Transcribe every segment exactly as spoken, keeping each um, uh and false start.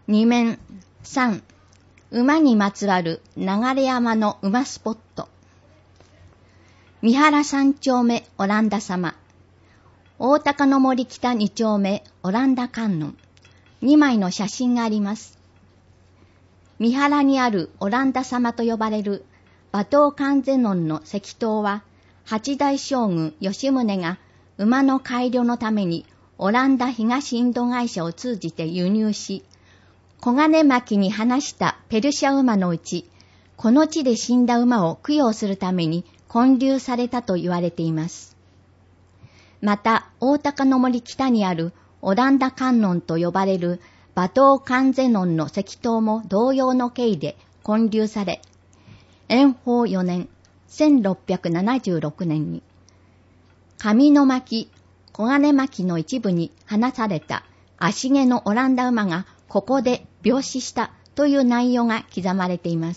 に面さん、馬にまつわる流山の馬スポット。三原三丁目オランダ様、大高の森北二丁目オランダ観音、にまいの写真があります。三原にあるオランダ様と呼ばれる馬頭観世音の石塔は、八代将軍吉宗が馬の改良のためにオランダ東インド会社を通じて輸入し、黄金巻に放したペルシャ馬のうち、この地で死んだ馬を供養するために建立されたと言われています。また、大高の森北にあるオランダ観音と呼ばれる馬頭観世音の石塔も同様の経緯で建立され、延宝よねん、せんろっぴゃくななじゅうろくねんに、上の巻、黄金巻の一部に放された足毛のオランダ馬がここで病死したという内容が刻まれています。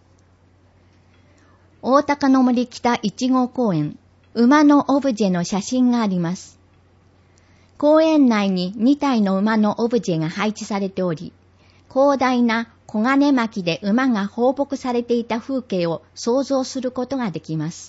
大高の森北一号公園、馬のオブジェの写真があります。公園内ににたいの馬のオブジェが配置されており、広大な黄金巻で馬が放牧されていた風景を想像することができます。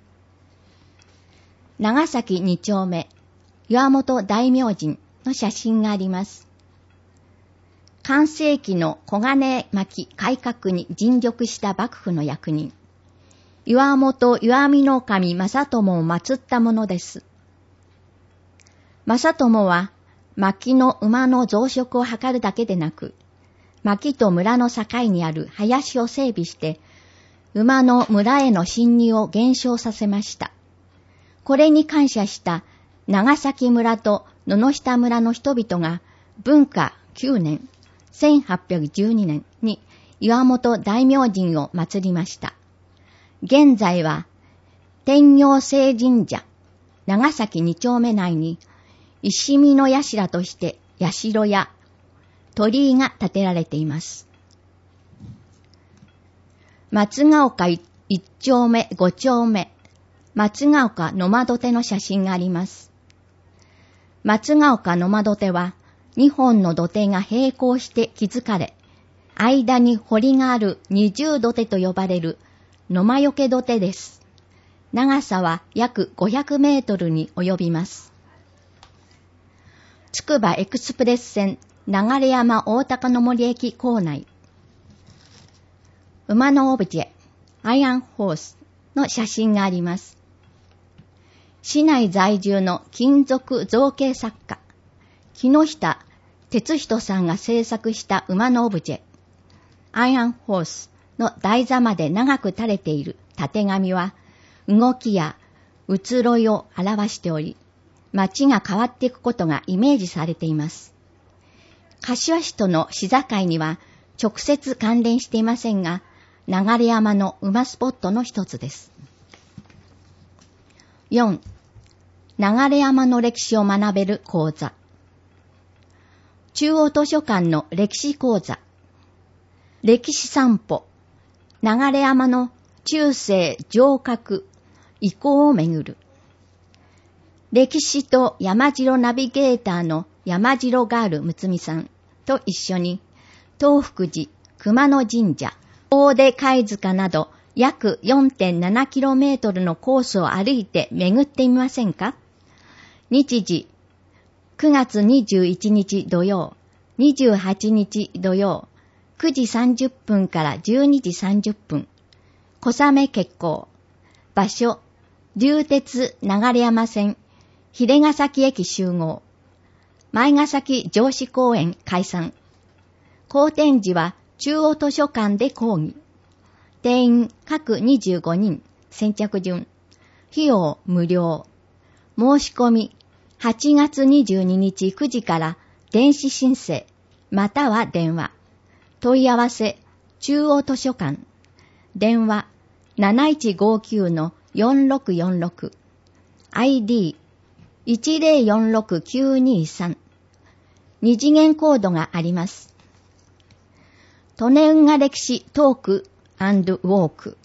長崎二丁目、岩本大明神の写真があります。漢世紀の黄金巻改革に尽力した幕府の役人、岩本石見の神正友を祀ったものです。正友は巻の馬の増殖を図るだけでなく、巻と村の境にある林を整備して、馬の村への侵入を減少させました。これに感謝した長崎村と野々下村の人々が文化きゅうねん、せんはっぴゃくじゅうにねんに岩本大明神を祀りました。現在は天陽聖神社長崎二丁目内に石見の社として社や鳥居が建てられています。松ヶ丘一丁目五丁目、松ヶ丘野間土手の写真があります。松ヶ丘野間土手はにほんの土手が並行して築かれ、間に堀がある二重土手と呼ばれる野間よけ土手です。長さは約ごひゃくメートルに及びます。つくばエクスプレス線流山大高の森駅構内、馬のオブジェ、アイアンホースの写真があります。市内在住の金属造形作家、木下哲人さんが制作した馬のオブジェ、アイアンホースの台座まで長く垂れている縦紙は、動きや移ろいを表しており、街が変わっていくことがイメージされています。柏市との市境には直接関連していませんが、流山の馬スポットの一つです。よん、流山の歴史を学べる講座。中央図書館の歴史講座。歴史散歩。流山の中世城郭遺構をめぐる。歴史と山城ナビゲーターの山城ガールむつみさんと一緒に、東福寺、熊野神社、大出貝塚など約 よんてんななキロメートル のコースを歩いて巡ってみませんか？日時、くがつにじゅういちにち土曜、にじゅうはちにち土曜、くじさんじゅっぷんからじゅうにじさんじゅっぷん、小雨決行。場所、流鉄流山線、秀ヶ崎駅集合。前ヶ崎城址公園開山。講展時は中央図書館で講義。定員各にじゅうごにん、先着順。費用無料。申し込み、はちがつにじゅうににちくじから電子申請、または電話。問い合わせ、中央図書館。電話、なないちごきゅうのよんろくよんろく。アイディー、いちぜろよんろくきゅうにさん。二次元コードがあります。利根運河歴史トーク&ウォーク。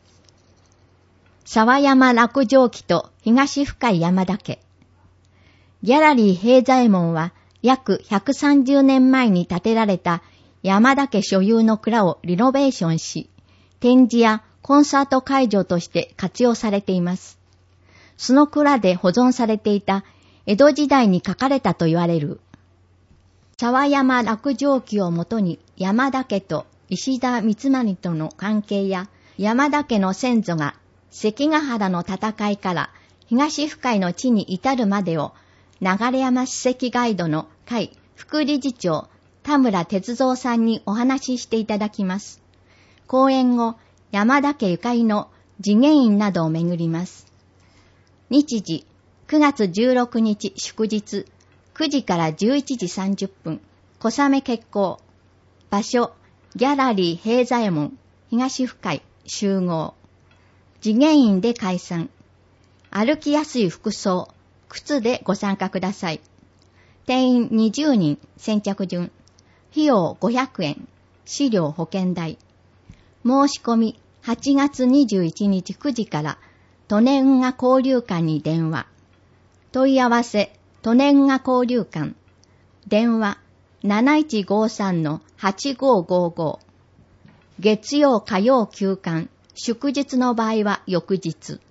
沢山落城記と東深い山田家。ギャラリー平左衛門は約ひゃくさんじゅうねんまえに建てられた山田家所有の蔵をリノベーションし、展示やコンサート会場として活用されています。その蔵で保存されていた江戸時代に書かれたと言われる沢山落城記をもとに山田家と石田三成との関係や山田家の先祖が関ヶ原の戦いから東深井の地に至るまでを流山史跡ガイドの会副理事長田村哲三さんにお話ししていただきます。講演後、山田家ゆかりの次元院などを巡ります。日時くがつじゅうろくにち祝日くじからじゅういちじさんじゅっぷん小雨決行。場所ギャラリー平左衛門東深井集合。次元院で開催。歩きやすい服装靴でご参加ください。定員にじゅうにん先着順。費用ごひゃくえん。資料保険代。申し込みはちがつにじゅういちにちくじから利根運河交流館に電話。問い合わせ利根運河交流館。電話 なないちごさんのはちごごご。月曜火曜休館。祝日の場合は翌日。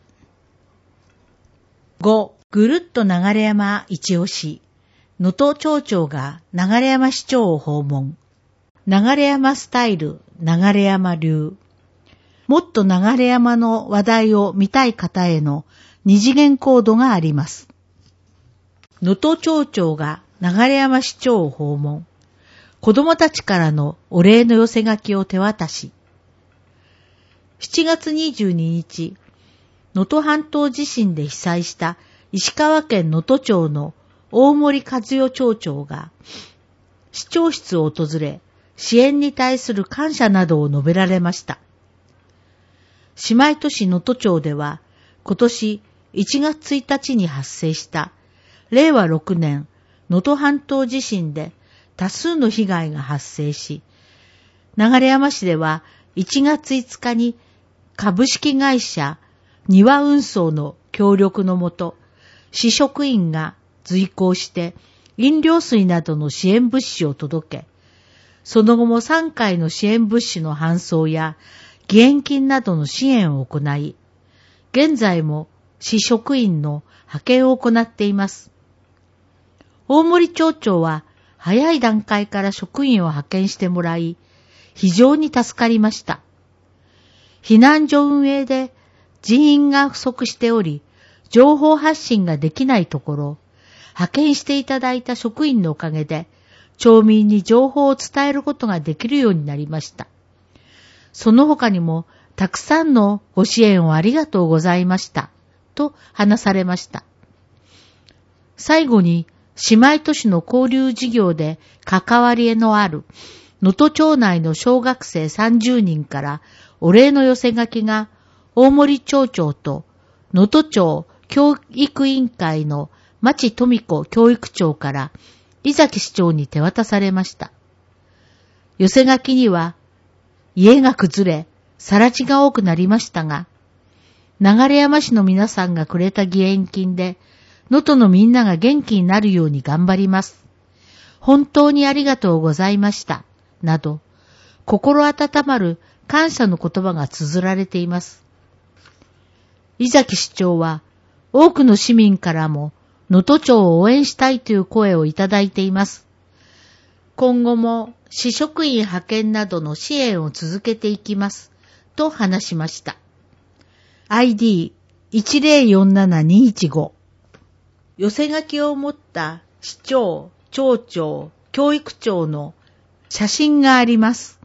ご. ぐるっと流山一押し。能登町長が流山市長を訪問。流山スタイル、流山流。もっと流山の話題を見たい方への二次元コードがあります。能登町長が流山市長を訪問。子供たちからのお礼の寄せ書きを手渡し。しちがつにじゅうににち、能登半島地震で被災した石川県能登町の大森和代町長が市長室を訪れ、支援に対する感謝などを述べられました。姉妹都市能登町では今年いちがつついたちに発生したれいわろくねん能登半島地震で多数の被害が発生し、流山市ではいちがついつかに株式会社庭運送の協力のもと、市職員が随行して飲料水などの支援物資を届け、その後もさんかいの支援物資の搬送や義援金などの支援を行い、現在も市職員の派遣を行っています。大森町長は早い段階から職員を派遣してもらい、非常に助かりました。避難所運営で人員が不足しており、情報発信ができないところ、派遣していただいた職員のおかげで、町民に情報を伝えることができるようになりました。その他にも、たくさんのご支援をありがとうございました、と話されました。最後に、姉妹都市の交流事業で関わりのある、能登町内の小学生さんじゅうにんからお礼の寄せ書きが大森町長と能登町教育委員会の町富子教育長から井崎市長に手渡されました。寄せ書きには、家が崩れ、更地が多くなりましたが、流山市の皆さんがくれた義援金で、能登のみんなが元気になるように頑張ります。本当にありがとうございました。など、心温まる感謝の言葉が綴られています。井崎市長は、多くの市民からも、能登町を応援したいという声をいただいています。今後も市職員派遣などの支援を続けていきます。と話しました。アイディーいちぜろよんななにいちご 寄せ書きを持った市長、町長、教育長の写真があります。